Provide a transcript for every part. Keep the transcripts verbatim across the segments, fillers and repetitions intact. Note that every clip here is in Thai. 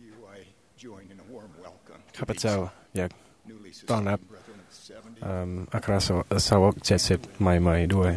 ข้าพเจ้าอยากต้อนรับอัครสาวกเจ็ดสิบใหม่ๆด้วย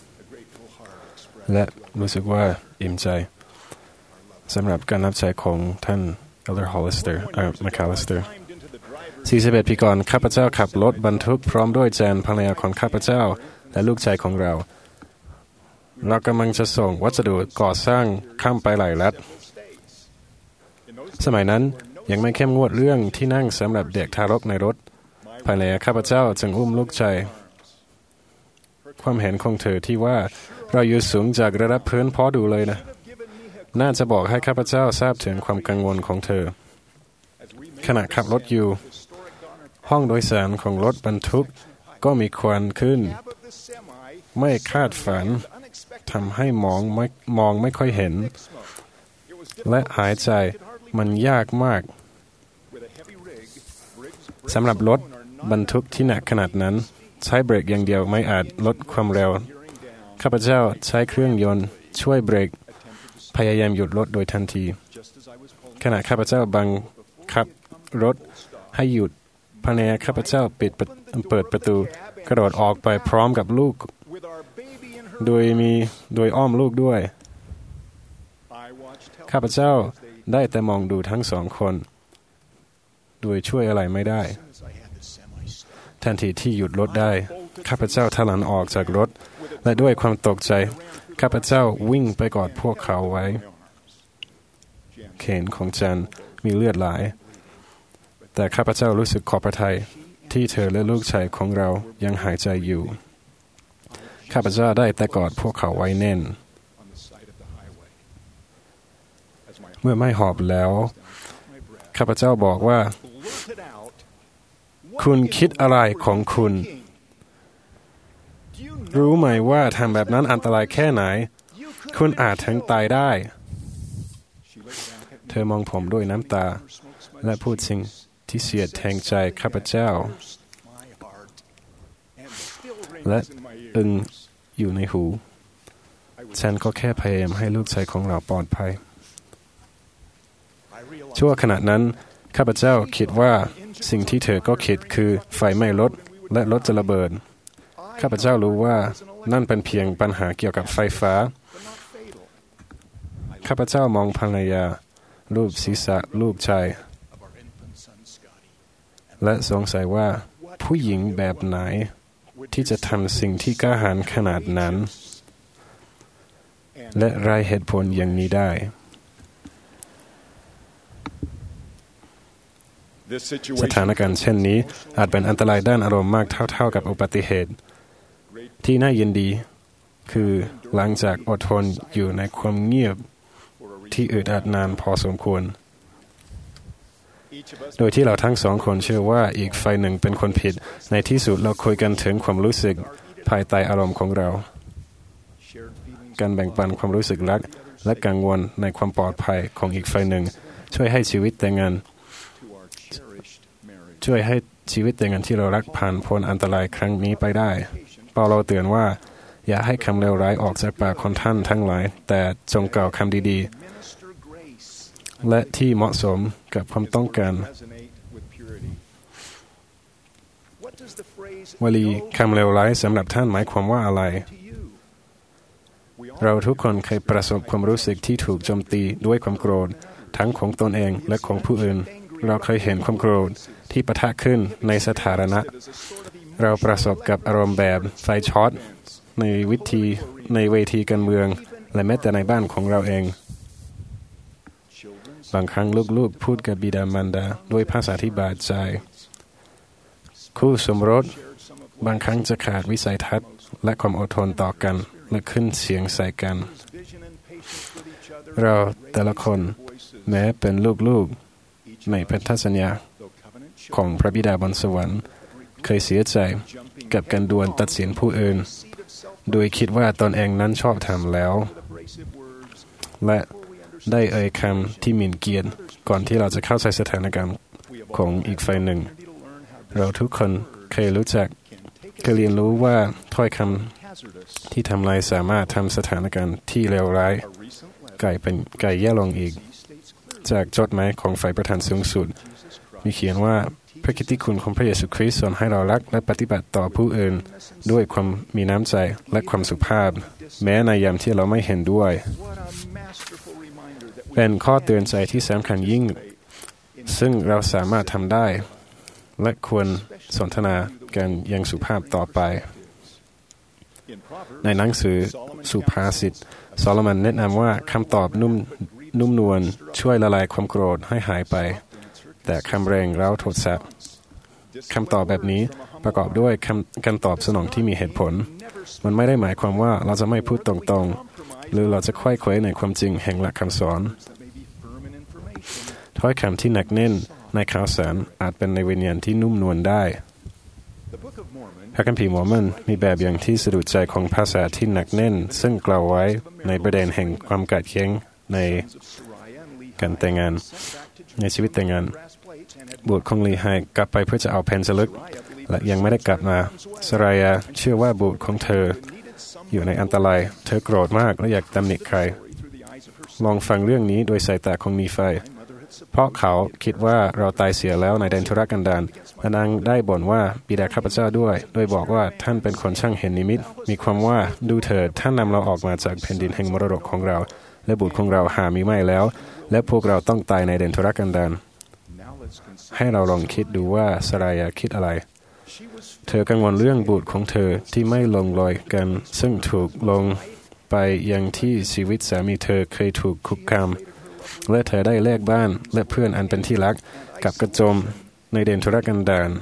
และรู้สึกว่าอิ่มใจสำหรับการรับใช้ของท่าน Elder Hollister เอ่อ McAllister สี่สิบเอ็ดปีก่อนข้าพเจ้าขับรถบรรทุกพร้อมด้วยแจนภรรยาของข้าพเจ้าและลูกชายของเราเรากำลังจะส่งวัสดุก่อสร้างข้ามไปหลายรัฐสมัยนั้นยังไม่เข้มงวดเรื่องที่นั่งสำหรับเด็กทารกในรถภรรยาข้าพเจ้าจึงอุ้มลูกชายความเห็นของเธอที่ว่าเราอยู่สูงจากระดับพื้นพอดูเลยนะน่าจะบอกให้ข้าพเจ้าทราบถึงความกังวลของเธอขณะขับรถอยู่ห้องโดยสารของรถบรรทุกก็มีควันขึ้นไม่คาดฝันทำให้มองไม่มองไม่ค่อยเห็นและหายใจมันยากมากสำหรับรถบรรทุกที่หนักขนาดนั้นใช้เบรกอย่างเดียวไม่อาจลดความเร็วข้าพเจ้าใช้เครื่องยนต์ช่วยเบรกพยายามหยุดรถโดยทันทีขณะข้าพเจ้าบังคับรถให้หยุดภรรยาข้าพเจ้าปิดเปิดประตูกระโดดออกไปพร้อมกับลูกโดยมีโดยอ้อมลูกด้วยข้าพเจ้าได้แต่มองดูทั้งสองคนโดยช่วยอะไรไม่ได้ทันทีที่หยุดรถได้ข้าพเจ้าถลำออกจากรถและด้วยความตกใจข้าพเจ้าวิ่งไปกอดพวกเขาไว้แขนของจันมีเลือดไหลแต่ข้าพเจ้ารู้สึกขอบพระทัยที่เธอและลูกชายของเรายังหายใจอยู่ข้าพเจ้าได้แต่กอดพวกเขาไว้แน่นเมื่อไม่หอบแล้วข้าพเจ้าบอกว่าคุณคิดอะไรของคุณรู้ไหมว่าทำแบบนั้นอันตรายแค่ไหนคุณอาจถึงตายได้เธอมองผมด้วยน้ำตาและพูดสิ่งที่เสียดแทงใจข้าพเจ้าและอึงอยู่ในหูฉันก็แค่พยายามให้ลูกชายของเราปลอดภัยชั่วขณะนั้นข้าพเจ้าคิดว่าสิ่งที่เธอก็คิดคือไฟไหม้รถและรถจะระเบิดข้าพเจ้ารู้ว่านั่นเป็นเพียงปัญหาเกี่ยวกับไฟฟ้าข้าพเจ้ามองภรรยารูปศีรษะลูกชายและสงสัยว่าผู้หญิงแบบไหนที่จะทำสิ่งที่กล้าหาญขนาดนั้นและไร้เหตุผลอย่างนี้ได้สถานการณ์เช่นนี้อาจเป็นอันตรายด้านอารมณ์มากเท่าๆกับอุบัติเหตุที่น่ายินดีคือหลังจากอดทนอยู่ในความเงียบที่อึดอัดนานพอสมควรโดยที่เราทั้งสองคนเชื่อว่าอีกฝ่ายหนึ่งเป็นคนผิดในที่สุดเราคุยกันถึงความรู้สึกภายใต้อารมณ์ของเราการแบ่งปันความรู้สึกรักและกังวลในความปลอดภัยของอีกฝ่ายหนึ่งช่วยให้ชีวิตแต่งงานช่วยให้ชีวิตแต่งงานที่เรารักผ่านพ้นอันตรายครั้งนี้ไปได้เปาโลเตือนว่าอย่าให้คำเลวร้ายออกจากปากของท่านทั้งหลายแต่จงกล่าวคำดีๆและที่เหมาะสมกับความต้องการวลีคำเลวร้ายสำหรับท่านหมายความว่าอะไรเราทุกคนเคยประสบความรู้สึกที่ถูกโจมตีด้วยความโกรธทั้งของตนเองและของผู้อื่นเราเคยเห็นความโกรธที่ปะทะขึ้นในสาธารณะเราประสบกับอารมณ์แบบไฟช็อตในวิธีในเวทีการเมืองและแม้แต่ในบ้านของเราเองบางครั้งลูกๆพูดกับบิดามารดาด้วยภาษาที่บาดใจคู่สมรสบางครั้งจะขาดวิสัยทัศน์และความอดทนต่อกันและขึ้นเสียงใส่กันเราแต่ละคนแม้เป็นลูกๆในพันธสัญญาของพระบิดาบนสวรรค์เคยเสียใจกับการดวลตัดสินผู้อื่นโดยคิดว่าตนเองนั้นชอบธรรมแล้วและได้เอ่ยคำที่หมิ่นเกียรติก่อนที่เราจะเข้าใจสถานการณ์ของอีกฝ่ายหนึ่งเราทุกคนเคยรู้จักเคยเรียนรู้ว่าถ้อยคำที่ทำลายสามารถทำสถานการณ์ที่เลวร้ายกลายเป็นกลายแย่ลงอีกจากจดหมายของฝ่ายประธานสูงสุดมีเขียนว่าพระกิตติคุณของพระเยซูคริสต์สอนให้เรารักและปฏิบัติต่อผู้อื่นด้วยความมีน้ำใจและความสุภาพแม้ในยามที่เราไม่เห็นด้วยเป็นข้อเตือนใจที่สำคัญยิ่งซึ่งเราสามารถทำได้และควรสนทนากันอย่างสุภาพต่อไปในหนังสือสุภาษิตโซโลมอนแนะนำว่าคำตอบนุ่มนุ่มนวลช่วยละลายความโกรธให้หายไปแต่คำแรงเร้าโทสะคำตอบแบบนี้ประกอบด้วยคำการตอบสนองที่มีเหตุผลมันไม่ได้หมายความว่าเราจะไม่พูดตรงๆหรือเราจะค่อยเขวในความจริงแห่งหลักคำสอนถ้อยคำที่หนักแน่นในข่าวสารอาจเป็นในวิญญาณที่นุ่มนวลได้พระคัมภีร์มอร์มอนมีแบบอย่างที่สะดุดใจของภาษาที่หนักแน่นซึ่งกล่าวไว้ในประเด็นแห่งความขัดแย้งในการแต่งงานในชีวิตแต่งงานบุตรของลีไฮกลับไปเพื่อจะเอาแผ่นสลึกและยังไม่ได้กลับมาสรายาเชื่อว่าบุตรของเธออยู่ในอันตรายเธอโกรธมากและอยากตำหนิใครลองฟังเรื่องนี้โดยสายตาของนีไฟเพราะเขาคิดว่าเราตายเสียแล้วในแดนทุรกันดารและนางได้บ่นว่าบิดาข้าพเจ้าด้วยโดยบอกว่าท่านเป็นคนช่างเห็นนิมิตมีความว่าดูเถิดท่านนำเราออกมาจากแผ่นดินแห่งมรดกของเราและบุตรของเราหามีไม่แล้วและพวกเราต้องตายในแดนทุรกันดารให้เราลองคิดดูว่าสรายาคิดอะไรเธอกังวลเรื่องบุตรของเธอที่ไม่ลงรอยกันซึ่งถูกลงไปยังที่ชีวิตสามีเธอเคยถูกคุกคามและเธอได้แลกบ้านและเพื่อนอันเป็นที่รักกับกระโจมในแดนทุรกันดาร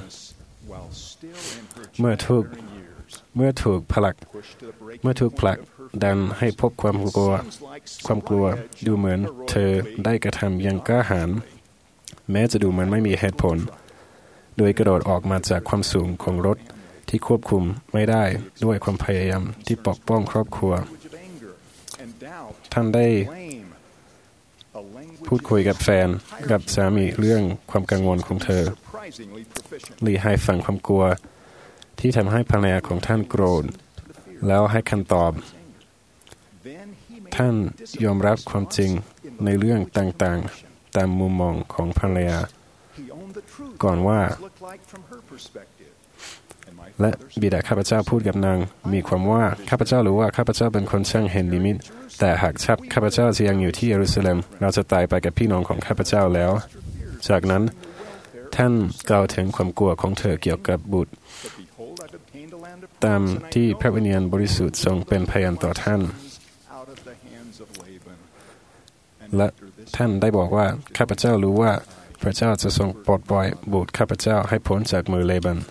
เมื่อถูกเมื่อถูกผลักเมื่อถูกผลักดันให้พบความกลัวความกลัวดูเหมือนเธอได้กระทำอย่างกล้าหาญแม้จะดูเหมือนไม่มีเหตุผลโดยกระโดดออกมาจากความสูงของรถที่ควบคุมไม่ได้ด้วยความพยายามที่ปกป้องครอบครัวท่านได้พูดคุยกับแฟนกับสามีเรื่องความกังวลของเธอหลีให้ฟังความกลัวที่ทำให้ภรรยาของท่านโกรธแล้วให้คำตอบท่านยอมรับความจริงในเรื่องต่างๆตามมุมมองของภรรยาก่อนว่าและบิดาข้าพเจ้าพูดกับนางมีความว่าข้าพเจ้ารู้ว่าข้าพเจ้าเป็นคนช่างเห็นนิมิตแต่หากชับข้าพเจ้าจะยังอยู่ที่เยรูซาเล็มเราจะตายไปกับพี่น้องของข้าพเจ้าแล้วจากนั้นท่านกล่าวถึงความกลัวของเธอเกี่ยวกับบุตรตามที่พระวิญญาณบริสุทธิ์ทรงเป็นพยานต่อท่านและท่านได้บอกว่าข้าพเจ้ารู้ว่าพระเจ้าจะทรงปลดปล่อยบุตรข้าพเจ้าให้พ้นจากมือเลบัน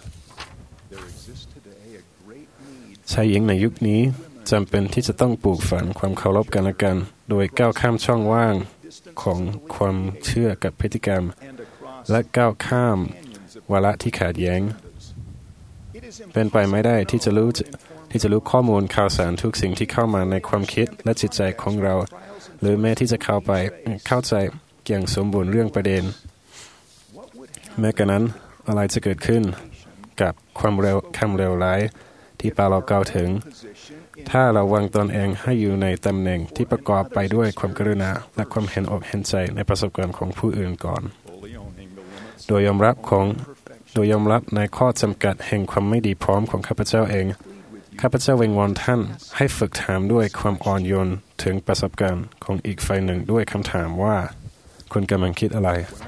ชายหญิงในยุคนี้จำเป็นที่จะต้องปลูกฝังความเคารพกันและกันโดยก้าวข้ามช่องว่างของความเชื่อกับพฤติกรรมและก้าวข้ามวาระที่ขัดแย้งเป็นไปไม่ได้ที่จะรู้ที่จะรู้ข้อมูลข่าวสารทุกสิ่งที่เข้ามาในความคิดและจิตใจของเราหรือแม้ที่จะเข้าไปเข้าใจอย่างสมบูรณ์เรื่องประเด็นแม้กระนั้นอะไรจะเกิดขึ้นกับความเร็วคำเร็วร้ายที่ปาเรากล่าวถึงถ้าเราวางตนเองให้อยู่ในตำแหน่งที่ประกอบไปด้วยความกรุณาและความเห็นอกเห็นใจในประสบการณ์ของผู้อื่นก่อนโดยยอมรับของโดยยอมรับในข้อจำกัดแห่งความไม่ดีพร้อมของข้าพเจ้าเองข้าพเจ้าวิงวอนท่านให้ฝึกถามด้วยความอ่อนโยนถึงประสบการณ์ของอีกฝ่ายหนึ่งด้วยคำถามว่าคุณกำลังคิดอะไร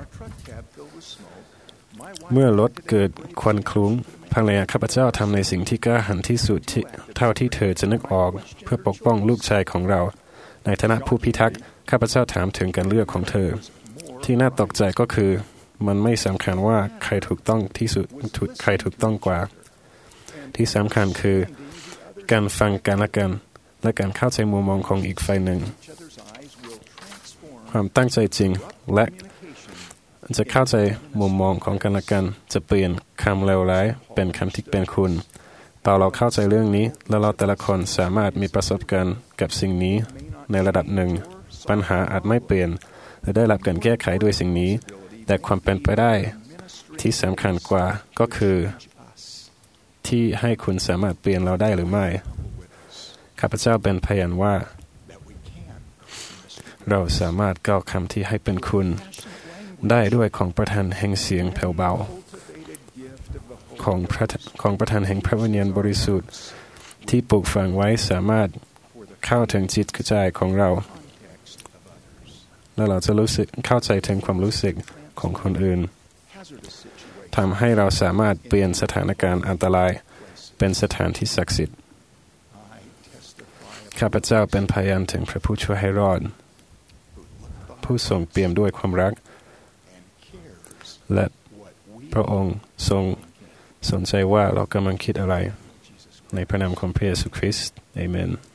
เมื่อรถเกิดควันคลุ้งภรรยาข้าพเจ้าทำในสิ่งที่กล้าหาญที่สุดเท่าที่เธอจะนึกออกเพื่อปกป้องลูกชายของเราในฐานะผู้พิทักษ์ข้าพเจ้าถามถึงการเลือกของเธอที่น่าตกใจก็คือมันไม่สำคัญว่าใครถูกต้องที่สุดใครถูกต้องกว่าที่สำคัญคือการฟังกันและกันและการเข้าใจมุมมองของอีกฝ่ายหนึ่งความตั้งใจจริงและจะเข้าใจมุมมองของกันและกันจะเปลี่ยนคำเลวร้ายเป็นคำที่เป็นคุณเปาเราเข้าใจเรื่องนี้และเราแต่ละคนสามารถมีประสบการณ์กับสิ่งนี้ในระดับหนึ่งปัญหาอาจไม่เปลี่ยนและได้รับการแก้ไขด้วยสิ่งนี้แต่ความเป็นไปได้ที่สำคัญกว่าก็คือที่ให้คุณสามารถเปลี่ยนเราได้หรือไม่ข้าพเจ้าเป็นพยานว่าเราสามารถกล่าวคำที่ให้เป็นคุณได้ด้วยของประทานแห่งเสียงแผ่วเบาของพระของประทานแห่งพระวิญญาณบริสุทธิ์ที่ปลูกฝังไว้สามารถเข้าถึงจิตใจของเราและเราจะรู้สึกเข้าใจถึงความรู้สึกของคนอื่นทำให้เราสามารถเปลี่ยนสถานการณ์อันตรายเป็นสถานที่ศักดิ์สิทธิ์ข้าพเจ้าเป็นพยานถึงพระผู้ช่วยให้รอดผู้ทรงเปี่ยมด้วยความรักและพระองค์ทรงสนใจว่าเรากำลังคิดอะไรในพระนามของพระเยซูคริสต์อาเมน